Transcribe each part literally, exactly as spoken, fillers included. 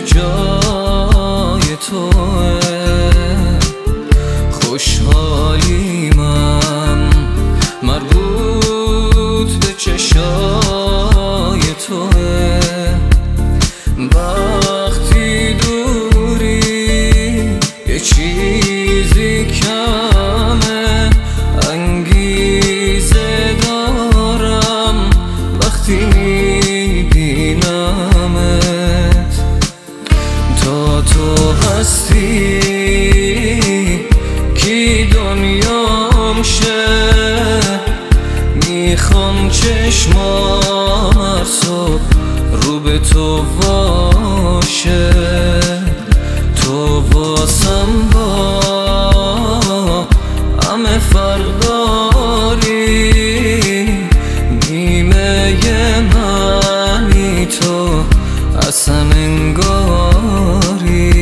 جای توه، خوشحالیمم مربوط به چشای توه. وقتی دوری یه چیزی کمه، انگیزه دارم وقتی میبینمت. تا تو هستی کی دنیام شه، میخوام چشمام هر صبح رو به تو باشه. تو واسم با همه فرق داری، نیمه منی تو اصلا انگاری.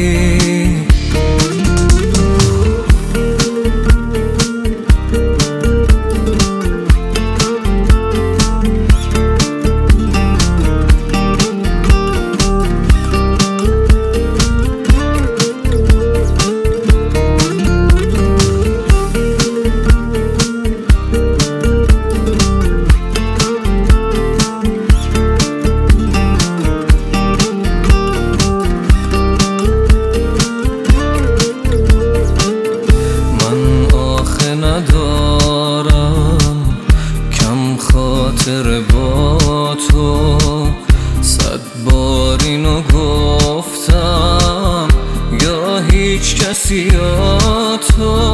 ندارم کم خاطر با تو، صد بار اینو گفتم یا هیچ کسی یا تو.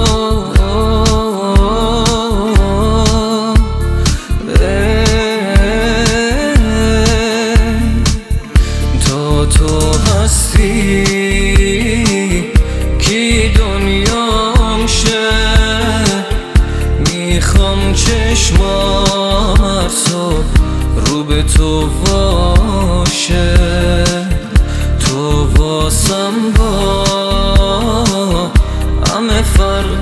تا تو هستی کی دنیام شه، میخوام چشمام هر صبح رو به تو باشه. تو واسم با همه فرق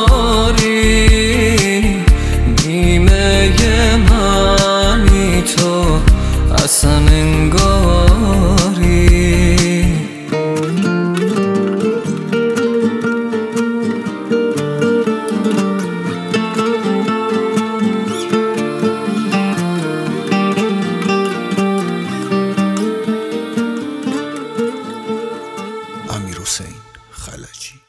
داری، نیمه منی تو اصلا انگاری. امیرحسین خلجی.